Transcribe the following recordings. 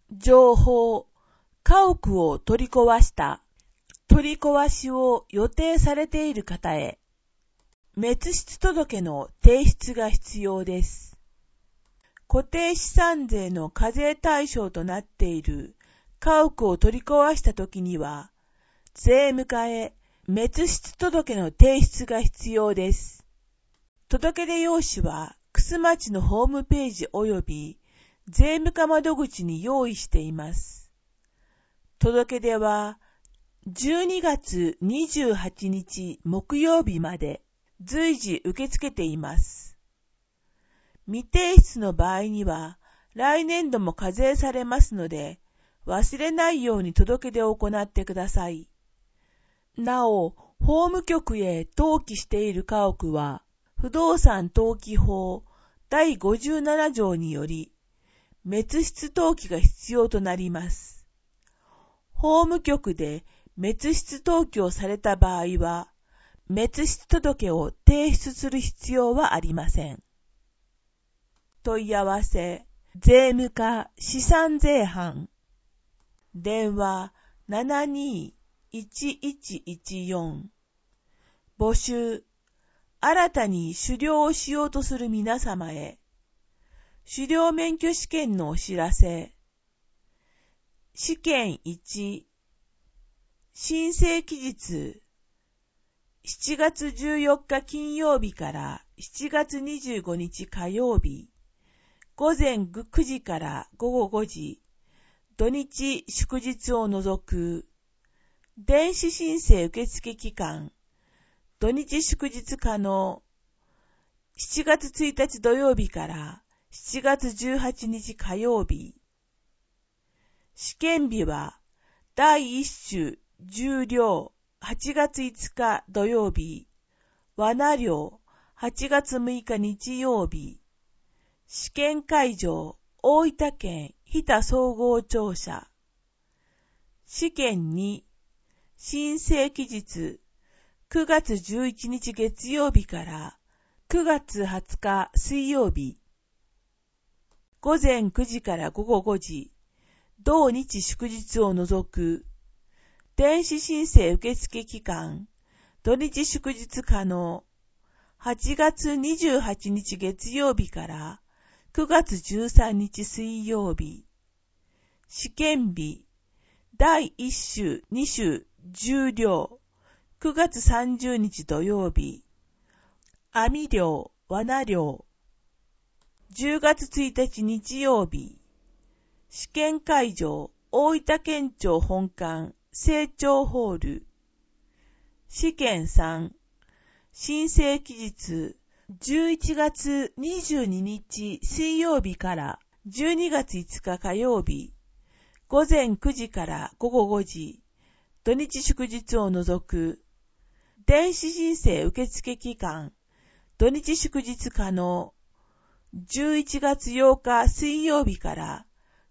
情報、家屋を取り壊した。取り壊しを予定されている方へ、滅失届の提出が必要です。固定資産税の課税対象となっている家屋を取り壊したときには、税務課へ滅失届の提出が必要です。届出用紙は、玖珠町のホームページ及び税務課窓口に用意しています。届出は、12月28日木曜日まで随時受け付けています。未提出の場合には、来年度も課税されますので、忘れないように届出を行ってください。なお、法務局へ登記している家屋は、不動産登記法第57条により、滅失登記が必要となります。法務局で滅失登記をされた場合は、滅失届を提出する必要はありません。問い合わせ、税務課資産税班。電話 72-1114。募集、新たに狩猟をしようとする皆様へ、狩猟免許試験のお知らせ。試験1、申請期日、7月14日金曜日から7月25日火曜日、午前9時から午後5時、土日祝日を除く、電子申請受付期間、土日祝日可能、7月1日土曜日から7月18日火曜日。試験日は第1種重量8月5日土曜日、罠漁8月6日日曜日。試験会場大分県日田総合庁舎。試験2、申請期日9月11日月曜日から9月20日水曜日。午前9時から午後5時、同日祝日を除く。電子申請受付期間、土日祝日可能。8月28日月曜日から9月13日水曜日。試験日、第1種2種重量、9月30日土曜日。網漁、罠漁。10月1日日曜日。試験会場、大分県庁本館、成長ホール。試験3、申請期日、11月22日水曜日から12月5日火曜日、午前9時から午後5時、土日祝日を除く。電子申請受付期間、土日祝日可能。11月8日水曜日から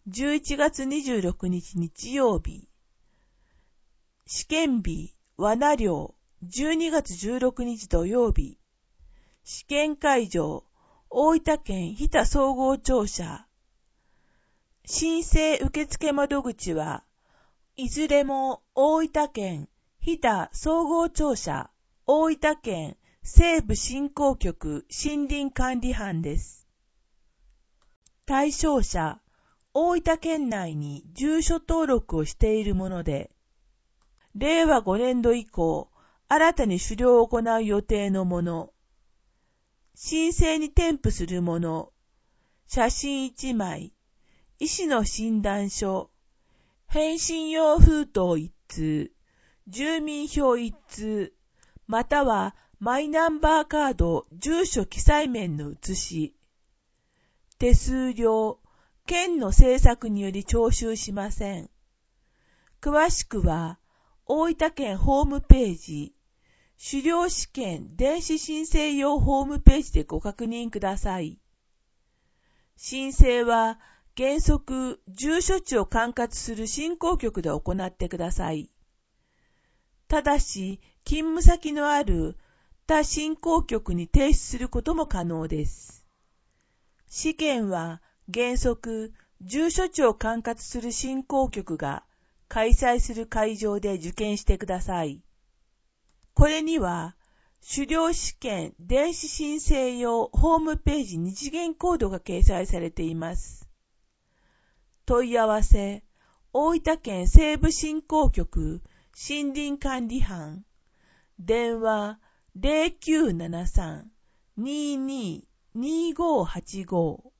11月26日日曜日。試験日、罠漁、12月16日土曜日。試験会場、大分県日田総合庁舎。申請受付窓口は、いずれも大分県日田総合庁舎、大分県西部振興局森林管理班です。対象者、大分県内に住所登録をしているもので、令和5年度以降、新たに狩猟を行う予定のもの、申請に添付するもの、写真1枚、医師の診断書、返信用封筒1通、住民票1通、またはマイナンバーカード住所記載面の写し、手数料、県の政策により徴収しません。詳しくは、大分県ホームページ、狩猟試験電子申請用ホームページでご確認ください。申請は原則住所地を管轄する振興局で行ってください。ただし、勤務先のある他振興局に提出することも可能です。試験は原則住所地を管轄する振興局が開催する会場で受験してください。これには、狩猟試験電子申請用ホームページ2次元コードが掲載されています。問い合わせ、大分県西部振興局森林管理班、電話 0973-22-2585